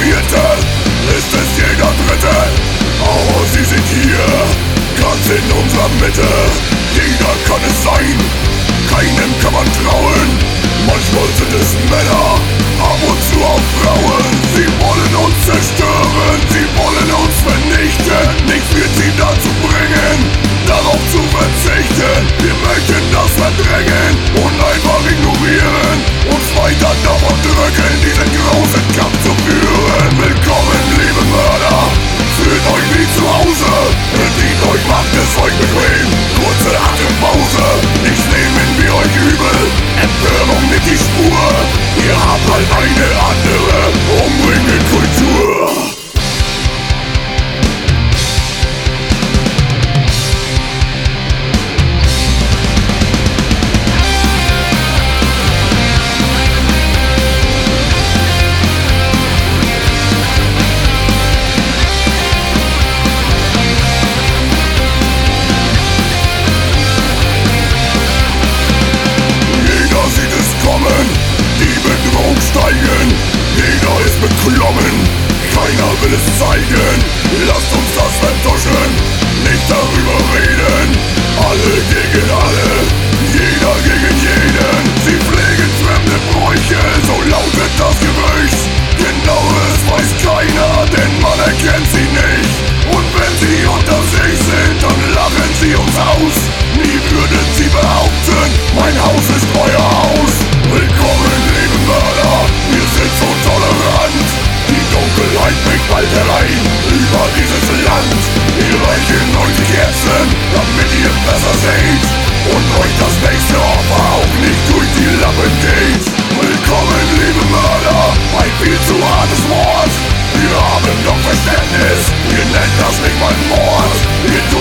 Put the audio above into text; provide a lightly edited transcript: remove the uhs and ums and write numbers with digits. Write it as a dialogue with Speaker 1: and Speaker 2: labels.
Speaker 1: Vierte ist es jeder Dritte, aber sie sind hier, ganz in unserer Mitte. Jeder kann es sein, keinem kann man trauen. Manchmal sind es Männer, ab und zu auch Frauen. Sie wollen uns zerstören, sie wollen uns vernichten. Nichts wird sie dazu bringen, darauf zu verzichten. Wir möchten das verdrängen und einfach ignorieren, uns weiter davon drücken, diesen großen Kampf zu führen. Willkommen, liebe Mörder, fühlt euch wie zu Hause. Bedient euch, macht es euch bequem. Kurze Atempause, nichts nehmen wir euch übel. Empörung nicht die Spur, ihr habt halt eine andere Umbringe-Kultur. Jeder ist beklommen, keiner will es zeigen. Lasst uns das vertuschen, nicht darüber reden. Alle gegen alle, jeder gegen jeden. Sie pflegen fremde Bräuche, so lautet das Gerücht. Genaues weiß keiner, denn man erkennt sie nicht. Und wenn sie unter sich sind, dann lachen sie uns aus. Nie würden sie behaupten, mein Haus ist euer Haus. Willkommen, liebe Mörder, wir sind so tolerant. Die Dunkelheit bricht bald herein über dieses Land. Wir reichen euch die Kerzen, damit ihr besser seht und euch das nächste Opfer auch nicht durch die Lappen geht. Willkommen, liebe Mörder, ein viel zu hartes Wort. Wir haben doch Verständnis, ihr nennt das nicht mal Mord. Wir